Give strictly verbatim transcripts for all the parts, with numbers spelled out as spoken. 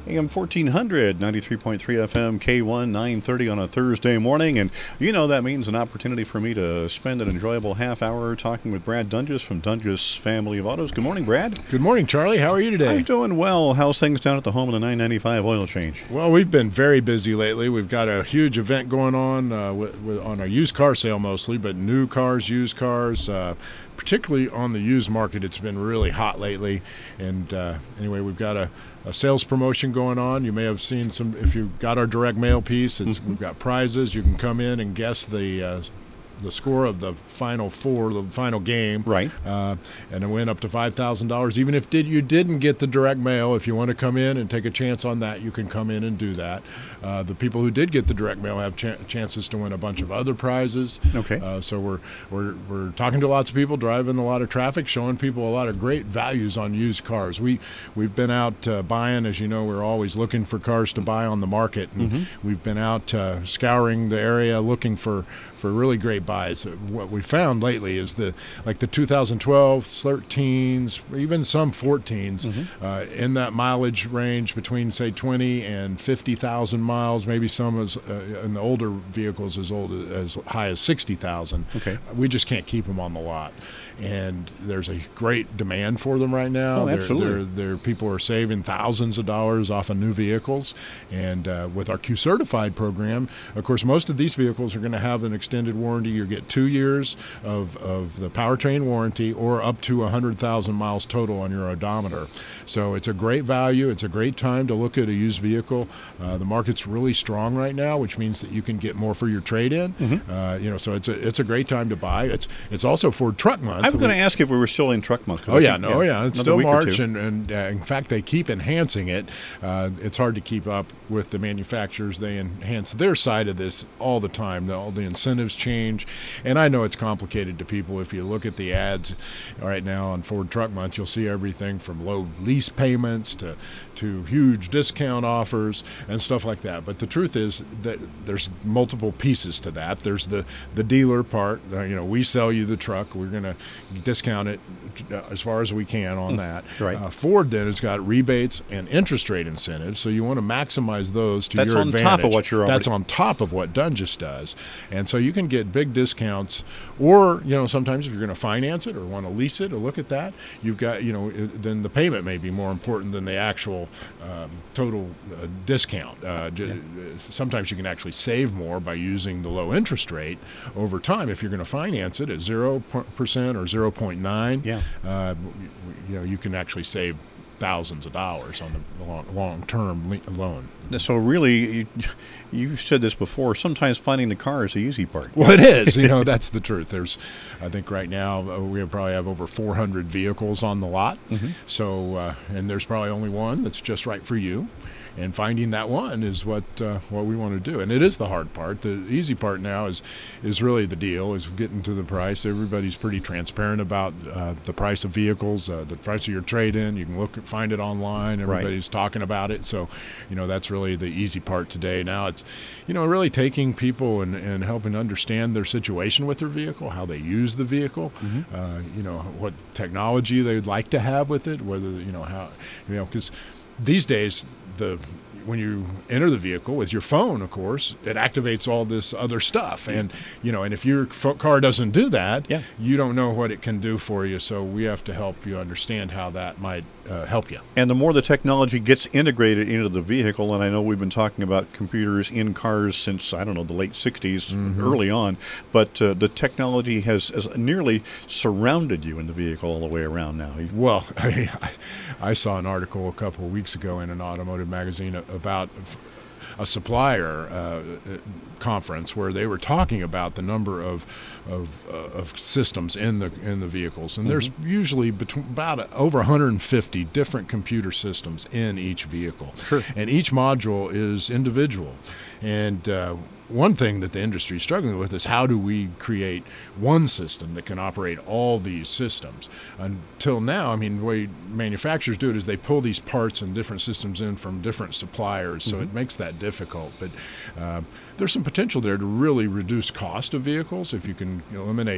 A M fourteen hundred, ninety-three point three F M, K one, nine thirty on a Thursday morning. And you know that means an opportunity for me to spend an enjoyable half hour talking with Brad Dunges from Dunges Family of Autos. Good morning, Brad. Good morning, Charlie. How are you today? I'm doing well. How's things down at the home of the nine ninety-five oil change? Well, we've been very busy lately. We've got a huge event going on uh, with, with, on our used car sale mostly, but new cars, used cars, uh, particularly on the used market. It's been really hot lately. And uh, anyway, we've got a A sales promotion going on. You may have seen some, if you got our direct mail piece, it's, mm-hmm. we've got prizes. You can come in and guess the uh, the score of the final four, the final game. Right. Uh, and it went up to five thousand dollars. Even if did you didn't get the direct mail, if you want to come in and take a chance on that, you can come in and do that. Uh, the people who did get the direct mail have ch- chances to win a bunch of other prizes. Okay. Uh, so we're, we're, we're talking to lots of people, driving a lot of traffic, showing people a lot of great values on used cars. We, we've been out uh, buying, as you know, we're always looking for cars to buy on the market. And mm-hmm. we've been out uh, scouring the area looking for, for really great buys. What we found lately is the like the two thousand twelve, thirteens, even some fourteens, mm-hmm. uh, in that mileage range between, say, twenty and fifty thousand miles, maybe some as uh, in the older vehicles as old as, as high as sixty thousand. Okay. We just can't keep them on the lot. And there's a great demand for them right now. Oh, they're, absolutely. they're, they're, people are saving thousands of dollars off of new vehicles. And uh, with our Q Certified program, of course, most of these vehicles are going to have an extended warranty. You get two years of, of the powertrain warranty or up to one hundred thousand miles total on your odometer. So it's a great value. It's a great time to look at a used vehicle. Uh, the market's really strong right now, which means that you can get more for your trade-in. Mm-hmm. Uh, you know, so it's a, it's a great time to buy. It's, it's also Ford Truck Month. I was going to ask if we were still in truck month. Oh, yeah, no, yeah, yeah. It's still March, and, and, and uh, in fact, they keep enhancing it. Uh, it's hard to keep up with the manufacturers. They enhance their side of this all the time. The, all the incentives change, and I know it's complicated to people. If you look at the ads right now on Ford Truck Month, you'll see everything from low lease payments to, to huge discount offers and stuff like that. But the truth is that there's multiple pieces to that. There's the, the dealer part. Uh, you know, we sell you the truck. We're going to discount it as far as we can on that. Right. Uh, Ford then has got rebates and interest rate incentives, so you want to maximize those to That's your on advantage. top of what you're already... That's on top of what Dunges does. And so you can get big discounts, or, you know, sometimes if you're going to finance it or want to lease it or look at that, you've got, you know, then the payment may be more important than the actual um, total uh, discount. Uh, yeah. Sometimes you can actually save more by using the low interest rate over time if you're going to finance it at zero percent or zero point nine. Yeah. Uh, you know, you can actually save thousands of dollars on the long, long-term le- loan. So really, you, you've said this before, sometimes finding the car is the easy part. Well, it is. You know, that's the truth. There's, I think right now, uh, we probably have over four hundred vehicles on the lot. Mm-hmm. So, uh, and there's probably only one that's just right for you. And finding that one is what uh, what we want to do, and it is the hard part. The easy part now is is really the deal, is getting to the price. Everybody's pretty transparent about uh, the price of vehicles, uh, the price of your trade-in. You can look at, find it online. Everybody's right. talking about it. So, you know, that's really the easy part today. Now it's, you know, really taking people and, and helping understand their situation with their vehicle, how they use the vehicle, mm-hmm. uh, you know, what technology they'd like to have with it, whether, you know, how, you know, because these days, the when you enter the vehicle with your phone, of course, it activates all this other stuff. And, you know, and if your f- car doesn't do that, yeah. you don't know what it can do for you. So we have to help you understand how that might uh, help you. And the more the technology gets integrated into the vehicle, and I know we've been talking about computers in cars since, I don't know, the late sixties, mm-hmm. early on, but uh, the technology has, has nearly surrounded you in the vehicle all the way around now. Well, I, I saw an article a couple of weeks ago in an automotive magazine about a supplier uh, conference where they were talking about the number of of, uh, of systems in the in the vehicles, and mm-hmm. there's usually between about over one hundred fifty different computer systems in each vehicle. Sure. And each module is individual. And uh, one thing that the industry is struggling with is how do we create one system that can operate all these systems? Until now, I mean, the way manufacturers do it is they pull these parts and different systems in from different suppliers, so mm-hmm. it makes that difficult. But uh, there's some potential there to really reduce cost of vehicles if you can eliminate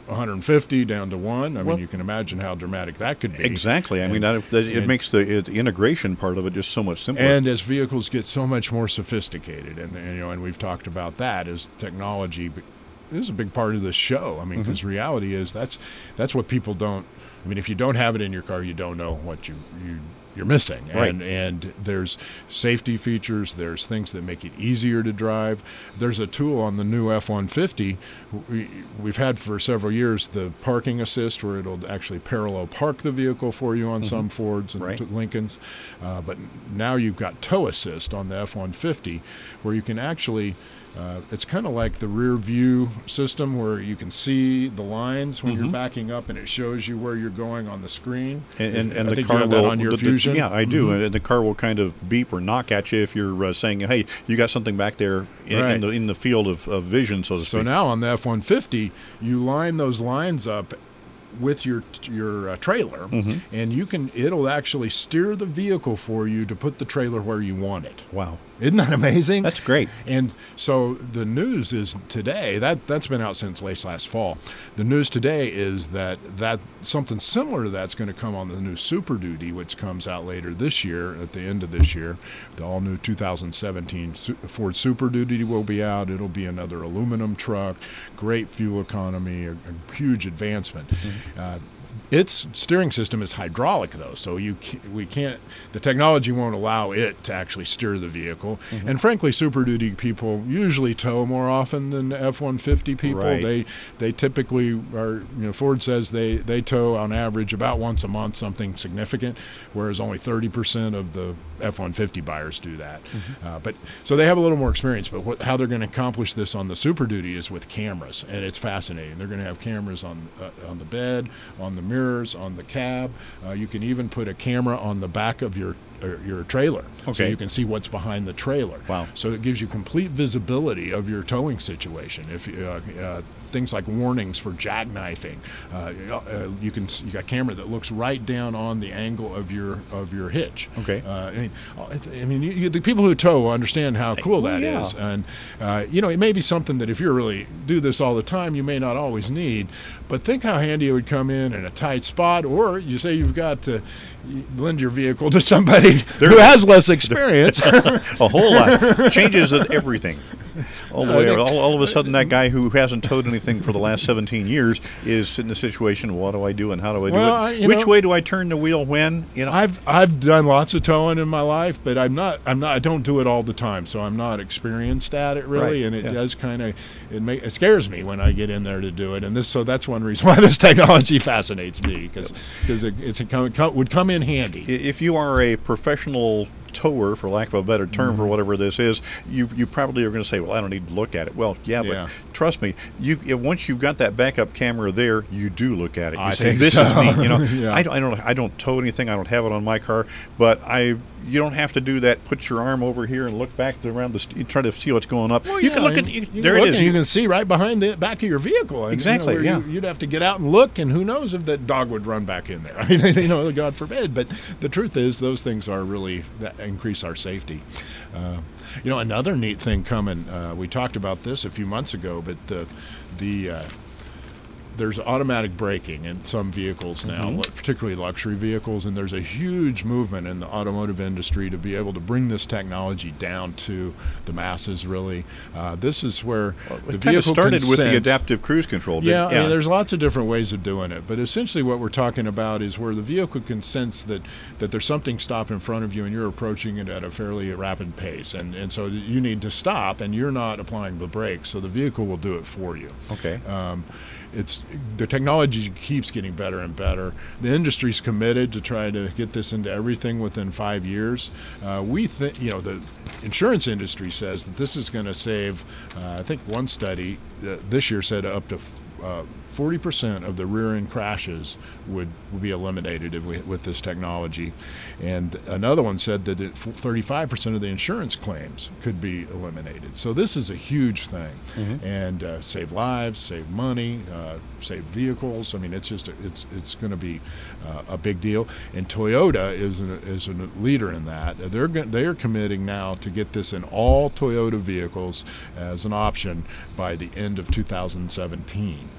one hundred fifty down to one. I Well- mean, you can imagine how dramatic that could be. Exactly. I And- mean, that, that, it and- makes the, it, the integration part of it just so much simpler. And as vehicles get so much more sophisticated, and, and you know, and we've talked about that as technology, but this is a big part of the show. I mean, because reality is that's that's what people don't. I mean, if you don't have it in your car, you don't know what you you you're missing. Right. And and there's safety features. There's things that make it easier to drive. There's a tool on the new F one fifty we, we've had for several years, the parking assist, where it'll actually parallel park the vehicle for you on some Fords and Right. t- Lincolns. Uh, but now you've got tow assist on the F one fifty, where you can actually. Uh, it's kind of like the rear view system where you can see the lines when you're backing up, and it shows you where you're going on the screen. And, and, and I the think car you have will that on your the- the- Fusion. yeah, I do. And the car will kind of beep or knock at you if you're uh, saying, "Hey, you got something back there in, Right. in the in the field of, of vision," so to So speak. now on the F one fifty, you line those lines up with your your uh, trailer, Mm-hmm. and you can it'll actually steer the vehicle for you to put the trailer where you want it. Wow, Isn't that amazing? that's great. And so the news is today, that, that's been out since late last fall. The news today is that, that something similar to that's going to come on the new Super Duty, which comes out later this year, at the end of this year. The all-new two thousand seventeen Su- Ford Super Duty will be out. It'll be another aluminum truck, great fuel economy, a, a huge advancement. Uh, its steering system is hydraulic, though, so you ca- we can't. The technology won't allow it to actually steer the vehicle. And frankly, Super Duty people usually tow more often than F one fifty people. Right. They they typically are. You know, Ford says they they tow on average about once a month something significant, whereas only thirty percent of the F one fifty buyers do that. Uh, but so they have a little more experience. But what, how they're going to accomplish this on the Super Duty is with cameras, and it's fascinating. They're going to have cameras on uh, on the bed, on the mirrors, on the cab. Uh, you can even put a camera on the back of your uh, your trailer, so Okay. you can see what's behind the trailer. Wow. So it gives you complete visibility of your towing situation. If uh, uh, things like warnings for jackknifing, uh, uh, you can s- you got a camera that looks right down on the angle of your of your hitch. Okay. Uh, I mean, I mean you, you, the people who tow understand how cool well, that is, yeah. and uh, you know, it may be something that if you really do this all the time, you may not always need. But think how handy it would come in in a tight spot, or you say you've got to lend your vehicle to somebody who has less experience. A whole lot changes at everything. All the I way, think- all, all of a sudden, that guy who hasn't towed anything for the last seventeen years is in the situation. What do I do, and how do I do Well, I- it? you Which know- way do I turn the wheel? When? You know. I've I've done lots of towing in my life, but I'm not I'm not I don't do it all the time, so I'm not experienced at it really, Right, and it yeah. does kind of it make it scares me when I get in there to do it, and this so that's one reason why this technology fascinates me because because it, it's a, come- come- would come in handy. I- If you are a professional tower, for lack of a better term, Mm-hmm. for whatever this is, you you probably are going to say, "Well, I don't need to look at it." Well, yeah, Yeah. but trust me, you if, once you've got that backup camera there, you do look at it. You I say, think "This so. is neat." You know, Yeah. I don't, I don't, I don't tow anything. I don't have it on my car, but I. You don't have to do that. Put your arm over here and look back to around the. St- you try to see what's going up. Well, you yeah, can look and at. You, you there can it look is. and you can see right behind the back of your vehicle. And, Exactly, you know, where yeah. you, you'd have to get out and look, and who knows if that dog would run back in there. I mean, you know, God forbid. But the truth is, those things are really that increase our safety. Uh, you know, another neat thing coming. Uh, we talked about this a few months ago, but the the uh, there's automatic braking in some vehicles now, Mm-hmm. particularly luxury vehicles, and there's a huge movement in the automotive industry to be able to bring this technology down to the masses, really. Uh, this is where the It kind of vehicle started can with the sense- adaptive cruise control. didn't- yeah, I mean, there's lots of different ways of doing it, but essentially what we're talking about is where the vehicle can sense that, that there's something stopped in front of you and you're approaching it at a fairly rapid pace, and, and so you need to stop and you're not applying the brakes, so the vehicle will do it for you. Okay. Um, it's the technology keeps getting better and better. The industry's committed to try to get this into everything within five years. Uh, we think, you know, the insurance industry says that this is going to save. Uh, I think one study uh, this year said up to uh, forty percent of the rear-end crashes would, would be eliminated if we, with this technology. And another one said that it, thirty-five percent of the insurance claims could be eliminated. So this is a huge thing. Mm-hmm. And uh, save lives, save money, uh, save vehicles. I mean, it's just a, it's it's going to be uh, a big deal. And Toyota is an, is a leader in that. They're go- they are committing now to get this in all Toyota vehicles as an option by the end of two thousand seventeen.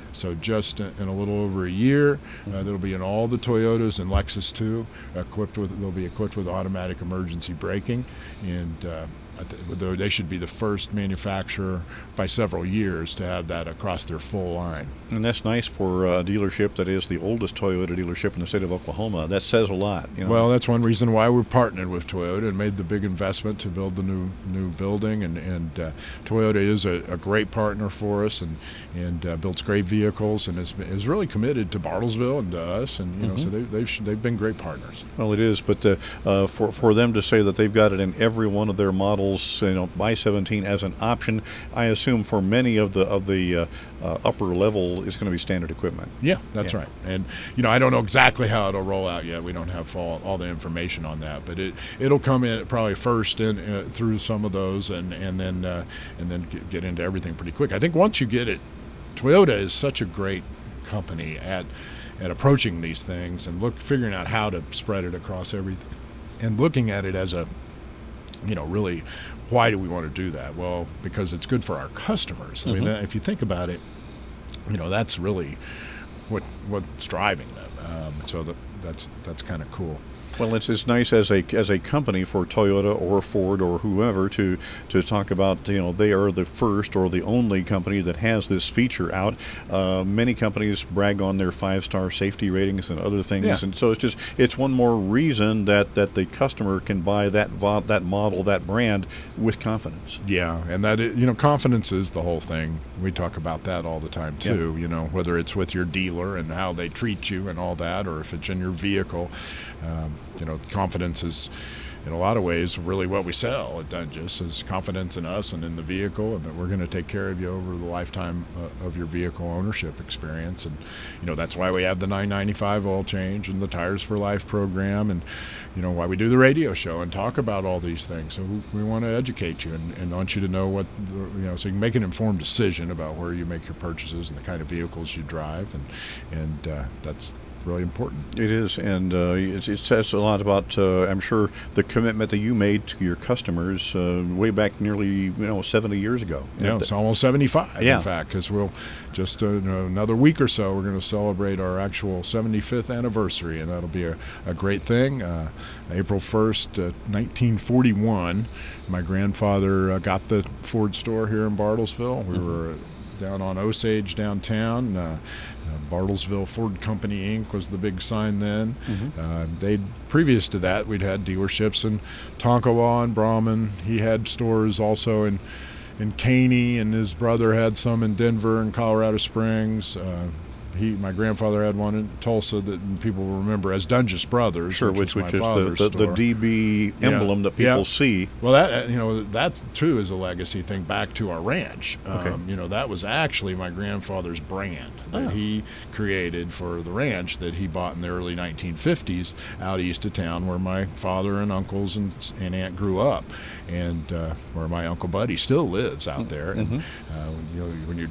So just in a little over a year, uh, that'll be in all the Toyotas and Lexus too. Equipped with, they'll be equipped with automatic emergency braking, and uh, they should be the first manufacturer by several years to have that across their full line. And that's nice for a dealership that is the oldest Toyota dealership in the state of Oklahoma. That says a lot. You know? Well, that's one reason why we're partnered with Toyota and made the big investment to build the new new building. And, and uh, Toyota is a, a great partner for us, and and uh, builds great vehicles, and is, is really committed to Bartlesville and to us. And you know, mm-hmm. so they, they've they've been great partners. Well, it is, but uh, uh, for for them to say that they've got it in every one of their models, you know, by seventeen as an option, I assume for many of the of the uh, uh, upper level is going to be standard equipment. Yeah, that's yeah. right. And you know, I don't know exactly how it'll roll out yet. We don't have all, all the information on that, but it it'll come in probably first in uh, through some of those, and and then uh, and then get, get into everything pretty quick. I think once you get it, Toyota is such a great company at at approaching these things and look figuring out how to spread it across everything, and looking at it as a, you know, really, why do we want to do that? Well, because it's good for our customers. I mm-hmm. mean, if you think about it, you know, that's really what what's driving them. Um, so that, that's that's kind of cool. Well, it's it's nice as a as a company for Toyota or Ford or whoever to to talk about, you know, they are the first or the only company that has this feature out. Uh, many companies brag on their five-star safety ratings and other things, yeah. and so it's just it's one more reason that, that the customer can buy that vo- that model, that brand with confidence. Yeah, and that is, you know, confidence is the whole thing. We talk about that all the time too. Yeah. You know, whether it's with your dealer and how they treat you and all that, or if it's in your vehicle. Um, you know, confidence is, in a lot of ways, really what we sell at Dungus is confidence in us and in the vehicle, and that we're going to take care of you over the lifetime uh, of your vehicle ownership experience. And, you know, that's why we have the nine ninety-five oil change and the Tires for Life program, and, you know, why we do the radio show and talk about all these things. So we, we want to educate you and, and want you to know what, the, you know, so you can make an informed decision about where you make your purchases and the kind of vehicles you drive, and, and uh, that's really important. It is, and uh, it, it says a lot about, uh, I'm sure, the commitment that you made to your customers uh, way back nearly, you know, seventy years ago. Yeah, and it's almost seventy-five, yeah. in fact, because we'll just uh, you know, another week or so, we're going to celebrate our actual seventy-fifth anniversary, and that'll be a, a great thing. Uh, April first, uh, nineteen forty-one, my grandfather uh, got the Ford store here in Bartlesville. We mm-hmm. were down on Osage downtown. Uh, uh, Bartlesville Ford Company Incorporated was the big sign then. Mm-hmm. Uh, they'd previous to that, we'd had dealerships in Tonkawa and Brahman. He had stores also in in Caney, and his brother had some in Denver and Colorado Springs. Uh, He, my grandfather had one in Tulsa that people will remember as Dungus Brothers. Sure, which, which, which is, is the, the, the D B emblem yeah. that people yeah. see. Well, that you know that too is a legacy thing back to our ranch. Okay. Um, you know, that was actually my grandfather's brand that oh. he created for the ranch that he bought in the early nineteen fifties out east of town, where my father and uncles and, and aunt grew up, and uh, where my Uncle Buddy still lives out there. Mm-hmm. And uh, you know, when you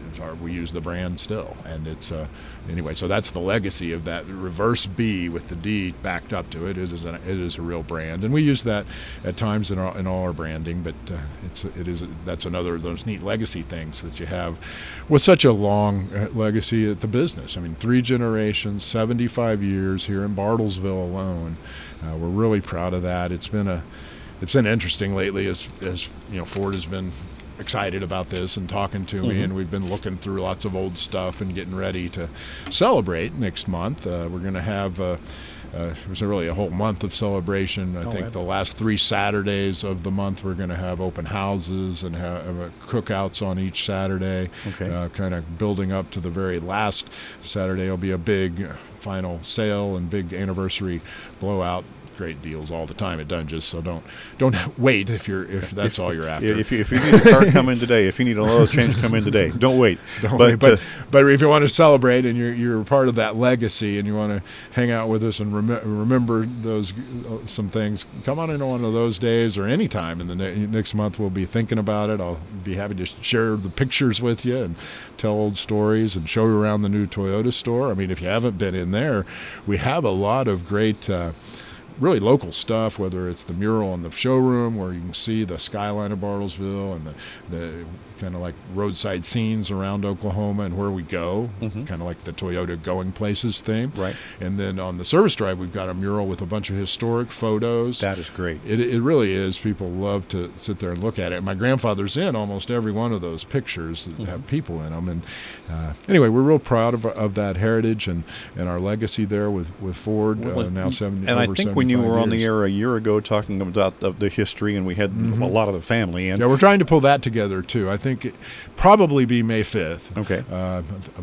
we use the brand still, and it's uh, anyway. So that's the legacy of that reverse B with the D backed up to it. It is a, it is a real brand, and we use that at times in, our, in all our branding. But uh, it's it is a, that's another of those neat legacy things that you have with such a long uh, legacy at the business. I mean, three generations, seventy-five years here in Bartlesville alone. Uh, we're really proud of that. It's been a it's been interesting lately, as as you know, Ford has been excited about this and talking to mm-hmm. me, and we've been looking through lots of old stuff and getting ready to celebrate next month. Uh, we're going to have uh, uh, there's really a whole month of celebration. I oh, think right. the last three Saturdays of the month we're going to have open houses and have uh, cookouts on each Saturday. Okay. Uh, kind of building up to the very last Saturday will be a big final sale and big anniversary blowout. Great deals all the time at Dungus, so don't don't wait if you're if that's if, all you're after. If you, if you need a car, come in today. If you need an oil change, come in today. Don't wait. Don't but wait. But, uh, but if you want to celebrate and you're you're part of that legacy and you want to hang out with us and rem- remember those uh, some things, come on in one of those days or any time in the ne- next month. We'll be thinking about it. I'll be happy to share the pictures with you and tell old stories and show you around the new Toyota store. I mean, if you haven't been in there, we have a lot of great. Uh, really local stuff, whether it's the mural in the showroom where you can see the skyline of Bartlesville and the, the kind of like roadside scenes around Oklahoma and where we go, mm-hmm. kind of like the Toyota Going Places theme. Right. And then on the service drive, we've got a mural with a bunch of historic photos. That is great. It, it really is. People love to sit there and look at it. My grandfather's in almost every one of those pictures that mm-hmm. have people in them. And uh, anyway, we're real proud of, of that heritage and, and our legacy there with, with Ford, well, uh, now seventy. And I think when you were years. on the air a year ago talking about the, the history, and we had mm-hmm. a lot of the family. And yeah, we're trying to pull that together, too. I think it probably be May fifth. Okay. Uh,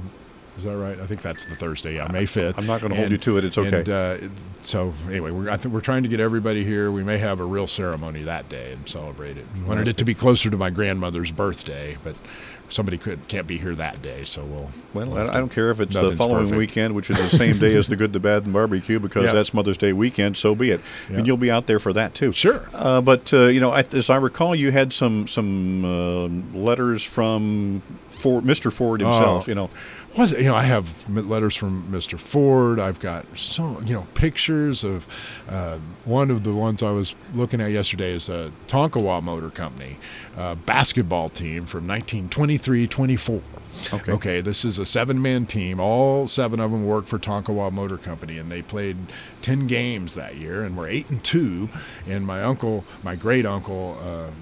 Is that right? I think that's the Thursday. Yeah, May fifth. I'm not going to hold you to it. It's okay. And, uh, so anyway, we're, I think we're trying to get everybody here. We may have a real ceremony that day and celebrate it. We wanted it to be closer to my grandmother's birthday, but somebody could can't be here that day, so we'll. Well, we'll I don't care if it's the nothing's following perfect. weekend, which is the same day as the Good, the Bad, and Barbecue, because Yeah. that's Mother's Day weekend. So be it, Yeah. and you'll be out there for that too. Sure. Uh, but uh, you know, I, as I recall, you had some some uh, letters from Ford, Mister Ford himself. Oh. You know. Was you know I have letters from Mister Ford. I've got so you know pictures of uh, one of the ones I was looking at yesterday is a Tonkawa Motor Company uh, basketball team from nineteen twenty-three twenty-four. Okay. Okay, this is a seven-man team. All seven of them work for Tonkawa Motor Company, and they played ten games that year, and were eight and two. And my uncle, my great uncle. Uh,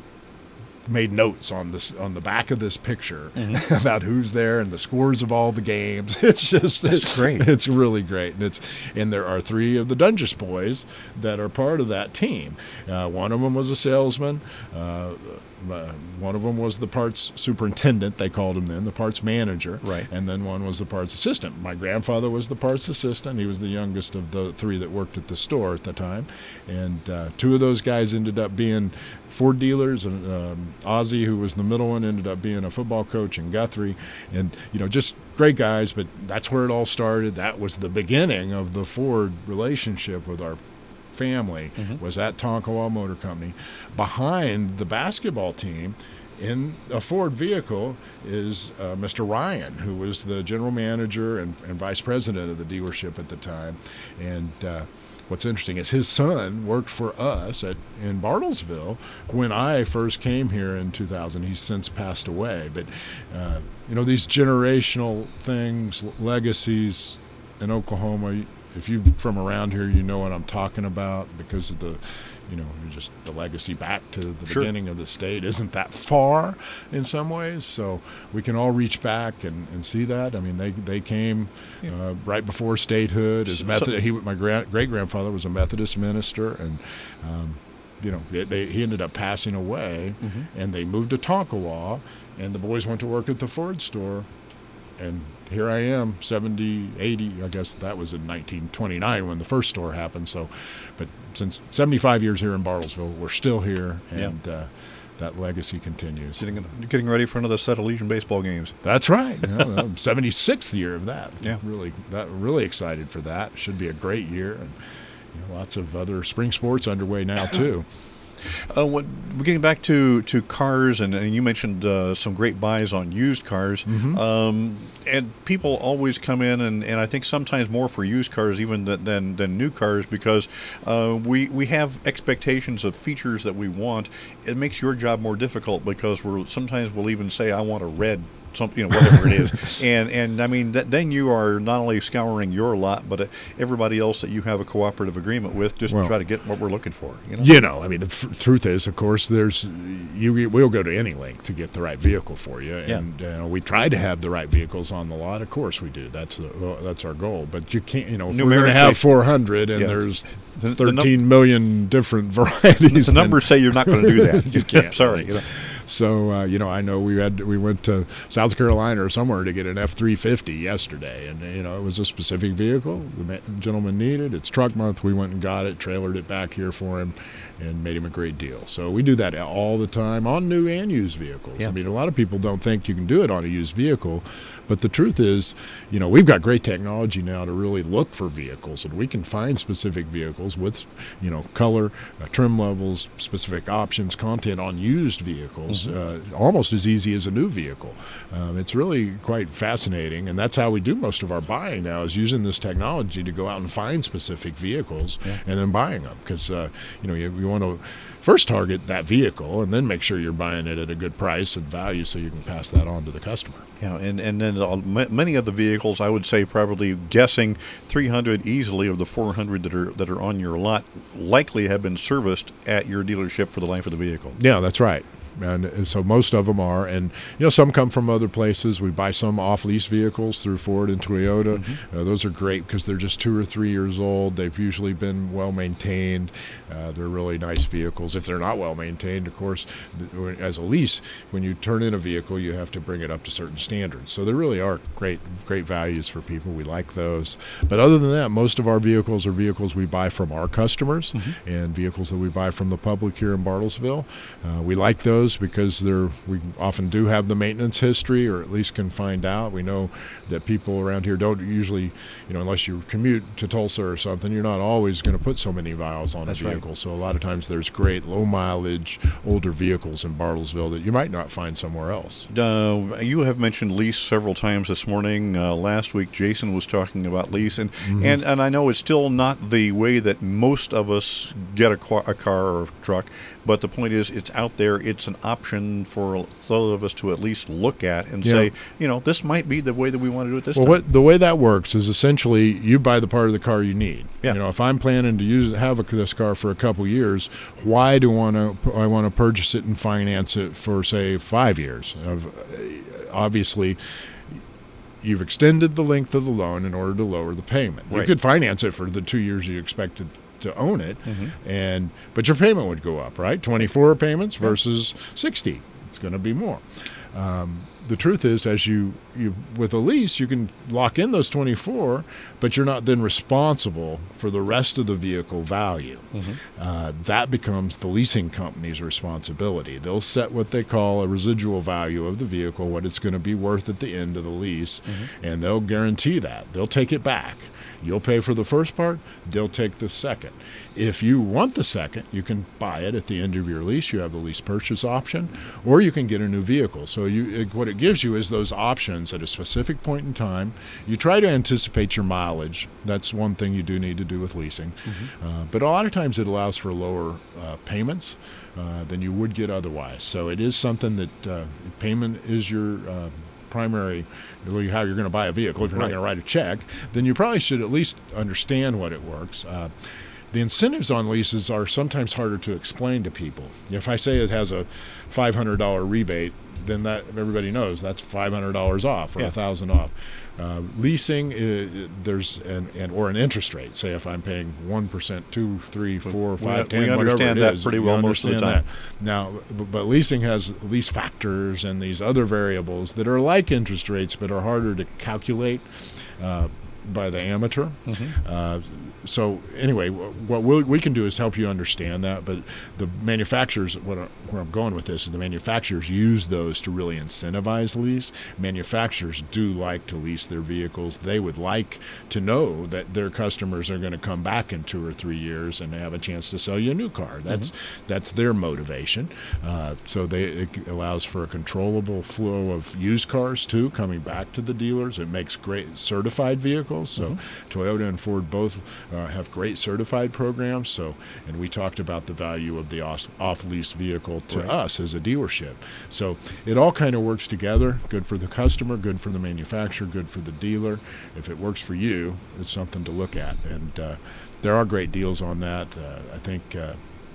made notes on this on the back of this picture mm-hmm. about who's there and the scores of all the games. It's just That's it's great. It's really great, and it's and there are three of the Dunges boys that are part of that team. Uh, one of them was a salesman. Uh, uh, one of them was the parts superintendent, they called him then, the parts manager. Right. And then one was the parts assistant. My grandfather was the parts assistant. He was the youngest of the three that worked at the store at the time. And uh, two of those guys ended up being Ford dealers, and um, Ozzie, who was the middle one, ended up being a football coach in Guthrie. And, you know, just great guys, but that's where it all started. That was the beginning of the Ford relationship with our family, mm-hmm. was at Tonkawa Motor Company. Behind the basketball team in a Ford vehicle is uh, Mister Ryan, who was the general manager and, and vice president of the dealership at the time. And uh, what's interesting is his son worked for us at in Bartlesville when I first came here in two thousand. He's since passed away. But, uh, you know, these generational things, legacies in Oklahoma, if you're from around here, you know what I'm talking about because of the, you know, just the legacy back to the Sure. beginning of the state isn't that far in some ways. So we can all reach back and, and see that. I mean, they they came Yeah. uh, right before statehood. As So- Method, he my gra- great grandfather was a Methodist minister, and um, you know, they, they, he ended up passing away, Mhm. and they moved to Tonkawa, and the boys went to work at the Ford store. And here I am, seventy, eighty, I guess that was in nineteen twenty-nine when the first store happened. So, but since seventy-five years here in Bartlesville, we're still here, and Yeah. uh, that legacy continues. Getting, getting ready for another set of Legion baseball games. That's right. You know, seventy-sixth year of that. Yeah. Really, that really excited for that. Should be a great year, and you know, lots of other spring sports underway now too. Uh, what, getting back to, to cars, and, and you mentioned uh, some great buys on used cars, Mm-hmm. um, and people always come in, and, and I think sometimes more for used cars even than than, than new cars, because uh, we we have expectations of features that we want. It makes your job more difficult because we're sometimes we'll even say, I want a red. Something, you know, whatever it is, and and I mean, th- then you are not only scouring your lot, but uh, everybody else that you have a cooperative agreement with, just Well, to try to get what we're looking for. You know, You know, I mean, the f- truth is, of course, there's you. We'll go to any length to get the right vehicle for you, Yeah. and uh, we try to have the right vehicles on the lot. Of course, we do. That's the well, that's our goal. But you can't, you know, if we're going to Numerically- have four hundred and Yeah. there's The- the num- thirteen million different varieties, the then- numbers say you're not going to do that. You can't, Sorry. really. You know. So uh, you know, I know we had we went to South Carolina or somewhere to get an F three fifty yesterday, and you know it was a specific vehicle the ma- gentleman needed. It's truck month. We went and got it, trailered it back here for him, and made him a great deal. So we do that all the time on new and used vehicles. Yeah. I mean, a lot of people don't think you can do it on a used vehicle, but the truth is, you know, we've got great technology now to really look for vehicles, and we can find specific vehicles with, you know, color, uh, trim levels, specific options, content on used vehicles, mm-hmm. uh, almost as easy as a new vehicle. Um, it's really quite fascinating, and that's how we do most of our buying now, is using this technology to go out and find specific vehicles yeah. and then buying them, because uh, you know you, you want to first target that vehicle and then make sure you're buying it at a good price and value so you can pass that on to the customer. Yeah, and, and then uh, many of the vehicles, I would say probably guessing three hundred easily of the four hundred that are that are on your lot likely have been serviced at your dealership for the life of the vehicle. Yeah, that's right. And so most of them are, and you know, some come from other places. We buy some off-lease vehicles through Ford and Toyota. Mm-hmm. Uh, those are great because they're just two or three years old. They've usually been well maintained. Uh, they're really nice vehicles. If they're not well maintained, of course, th- as a lease, when you turn in a vehicle, you have to bring it up to certain standards. So they really are great, great values for people. We like those. But other than that, most of our vehicles are vehicles we buy from our customers, mm-hmm. and vehicles that we buy from the public here in Bartlesville. Uh, we like those because they're we often do have the maintenance history, or at least can find out. We know that people around here don't usually, you know, unless you commute to Tulsa or something, you're not always going to put so many miles on That's a vehicle. Right. So a lot of times there's great low mileage older vehicles in Bartlesville that you might not find somewhere else. Uh, you have mentioned lease several times this morning. Uh, last week, Jason was talking about lease, and, mm-hmm. and and I know it's still not the way that most of us get a car, a car or a truck. But the point is, it's out there. It's an option for those of us to at least look at and yeah. say, you know, this might be the way that we want to do it this well, time. Well, the way that works is essentially you buy the part of the car you need. Yeah. You know, if I'm planning to use have a, this car for a couple years, why do want to I want to purchase it and finance it for, say, five years? Of, obviously, you've extended the length of the loan in order to lower the payment. Right. You could finance it for the two years you expected to own it, mm-hmm. and but your payment would go up, right? twenty-four payments versus sixty. It's going to be more. Um, the truth is, as you, you with a lease, you can lock in those twenty-four, but you're not then responsible for the rest of the vehicle value. Mm-hmm. Uh, that becomes the leasing company's responsibility. They'll set what they call a residual value of the vehicle, what it's going to be worth at the end of the lease, mm-hmm. and they'll guarantee that. They'll take it back. You'll pay for the first part, they'll take the second. If you want the second, you can buy it at the end of your lease. You have the lease purchase option, or you can get a new vehicle. So you, it, what it gives you is those options at a specific point in time. You try to anticipate your mileage. That's one thing you do need to do with leasing. Mm-hmm. Uh, but a lot of times it allows for lower uh, payments uh, than you would get otherwise. So it is something that uh, payment is your uh, primary, how you're going to buy a vehicle. If you're right. not going to write a check, then you probably should at least understand what it works. Uh, the incentives on leases are sometimes harder to explain to people. If I say it has a five hundred dollars rebate, then that everybody knows that's five hundred dollars off or yeah. one thousand dollars off. Uh, leasing, uh, there's an, an or an interest rate. Say if I'm paying one percent, two, three, four, five, we, ten, we whatever understand it that is, pretty well most of the time. That. Now, but, but leasing has lease factors and these other variables that are like interest rates but are harder to calculate uh, by the amateur. Mm-hmm. Uh, so anyway, what we'll, we can do is help you understand that, but the manufacturers, what I, where I'm going with this is the manufacturers use those to really incentivize lease. Manufacturers do like to lease their vehicles. They would like to know that their customers are going to come back in two or three years and have a chance to sell you a new car. That's mm-hmm. that's their motivation. Uh, so they, it allows for a controllable flow of used cars too coming back to the dealers. It makes great certified vehicles. So mm-hmm. Toyota and Ford both uh, have great certified programs. So, and we talked about the value of the off- off-lease vehicle to right. us as a dealership. So it all kind of works together. Good for the customer, good for the manufacturer, good for the dealer. If it works for you, it's something to look at. And uh, there are great deals on that. Uh, I think uh,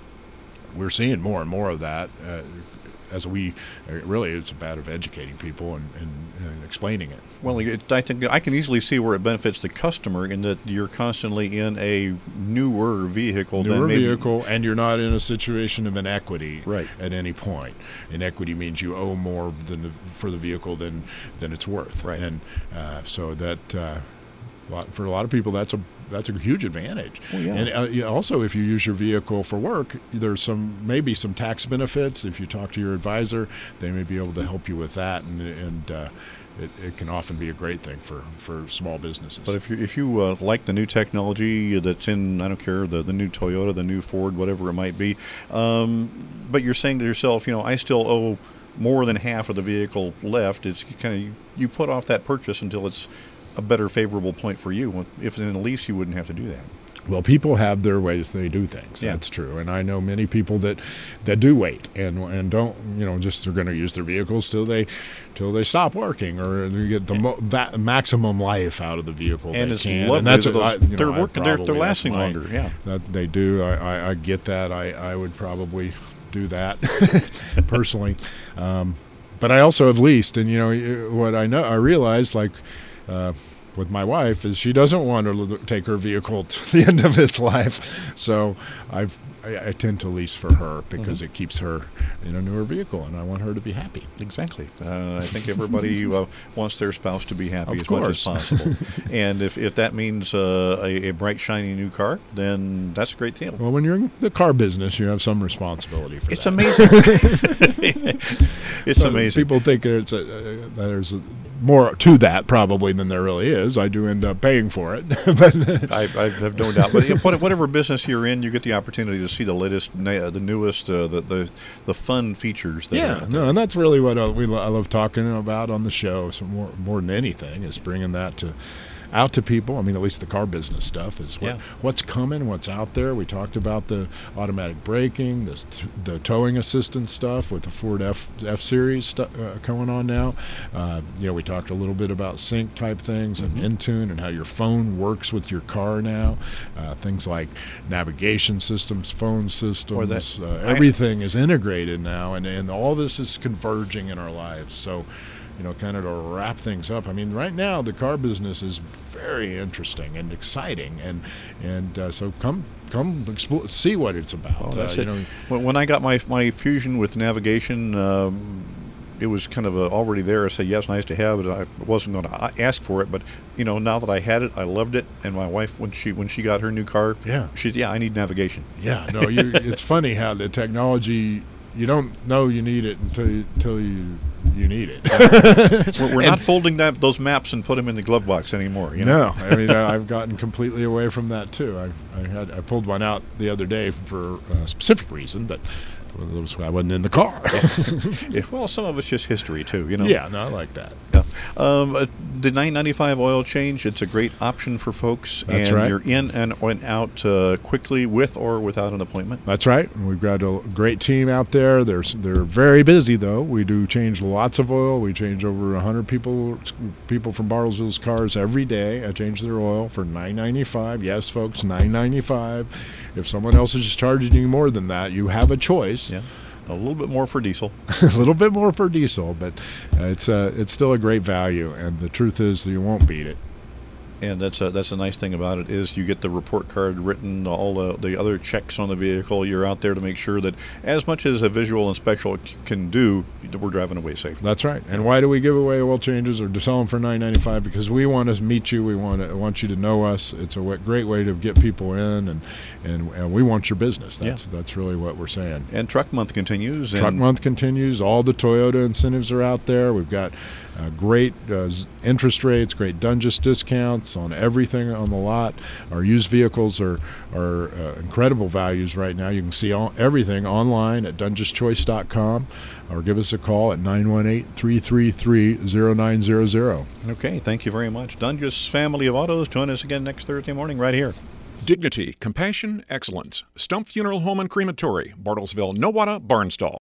we're seeing more and more of that. Uh, as we, really, it's a matter of educating people and, and, and explaining it. Well, it, I think I can easily see where it benefits the customer in that you're constantly in a newer vehicle. Newer than maybe vehicle, and you're not in a situation of inequity right. at any point. Inequity means you owe more than the, for the vehicle than, than it's worth. Right. And uh, so that... Uh, for a lot of people, that's a that's a huge advantage. Well, yeah. And uh, yeah, also, if you use your vehicle for work, there's some maybe some tax benefits. If you talk to your advisor, they may be able to help you with that, and and uh, it, it can often be a great thing for, for small businesses. But if you if you uh, like the new technology that's in, I don't care, the, the new Toyota, the new Ford, whatever it might be, um, but you're saying to yourself, you know, I still owe more than half of the vehicle left, it's kind of, you, you put off that purchase until it's a better favorable point for you. If in a lease, you wouldn't have to do that. Well, people have their ways they do things. Yeah. That's true, and I know many people that, that do wait and and don't, you know, just they're going to use their vehicles till they till they stop working, or you get the mo- that maximum life out of the vehicle. And they it's can. lovely. And that's those, what I, you they're know, working. I They're probably, they're lasting my, longer. Yeah, that they do. I, I, I get that. I, I would probably do that personally, um, but I also have leased, and you know what I know. I realized like. Uh, with my wife is she doesn't want to take her vehicle to the end of its life. So I've, I, I tend to lease for her because mm-hmm. it keeps her in a newer vehicle, and I want her to be happy. Exactly. Uh, I think everybody uh, wants their spouse to be happy of as course. much as possible. And if, if that means uh, a, a bright, shiny new car, then that's a great deal. Well, when you're in the car business, you have some responsibility for it's that. Amazing. It's so amazing. People think it's a, uh, there's a, more to that probably than there really is. I do end up paying for it. but I, I have no doubt. But you know, whatever business you're in, you get the opportunity to see the latest, uh, the newest, uh, the, the the fun features. That yeah, are no, and that's really what uh, we lo- I love talking about on the show. So more more than anything is bringing that to. out to people. I mean, at least the car business stuff is what, yeah. what's coming, what's out there. We talked about the automatic braking, the, the towing assistance stuff with the Ford F, F-Series stu- uh, going on now. Uh, you know, we talked a little bit about sync type things mm-hmm. and Intune and how your phone works with your car now. Uh, things like navigation systems, phone systems, that, uh, everything I, is integrated now, and, and all this is converging in our lives. So, you know, kind of to wrap things up. I mean, right now the car business is very interesting and exciting, and and uh, so come come explore, see what it's about. Oh, that's uh, it. You know, when, when I got my my Fusion with navigation, um, it was kind of a, already there. I said yes, nice to have it. I wasn't going to ask for it, but you know, now that I had it, I loved it. And my wife, when she when she got her new car, yeah, she yeah, I need navigation. Yeah, no, you, it's funny how the technology. You don't know you need it until you, until you you need it. we're we're not folding that those maps and put them in the glove box anymore. You know? No, I mean I've gotten completely away from that too. I I had I pulled one out the other day for a specific reason, but I wasn't in the car. Yeah, well, some of it's just history too, you know. Yeah, no, I like that. Yeah. Um, uh, the nine ninety-five oil change, it's a great option for folks. That's and right. You're in and went out uh, quickly with or without an appointment. That's right. We've got a great team out there. They're, they're very busy, though. We do change lots of oil. We change over one hundred people people from Bartlesville's cars every day. I change their oil for nine ninety-five. Yes, folks, nine ninety-five. If someone else is charging you more than that, you have a choice. Yeah, a little bit more for diesel. a little bit more for diesel, but uh, it's uh, it's still a great value. And the truth is, that you won't beat it. And that's a, that's a nice thing about it is you get the report card written, all the, the other checks on the vehicle. You're out there to make sure that as much as a visual inspection can do, we're driving away safe. That's right. And why do we give away oil changes or to sell them for nine ninety-five? Because we want to meet you. We want to want you to know us. It's a w- great way to get people in, and, and and we want your business. That's yeah. that's really what we're saying. And Truck Month continues. Truck and Month continues. All the Toyota incentives are out there. We've got uh, great uh, interest rates, great Dungus discounts on everything on the lot. Our used vehicles are are uh, incredible values right now. You can see all, everything online at dungus choice dot com, or give us a call at nine one eight, three three three, zero nine zero zero. Okay, thank you very much. Dungus Family of Autos. Join us again next Thursday morning right here. Dignity, compassion, excellence. Stump Funeral Home and Crematory, Bartlesville, Nowata, Barnstall.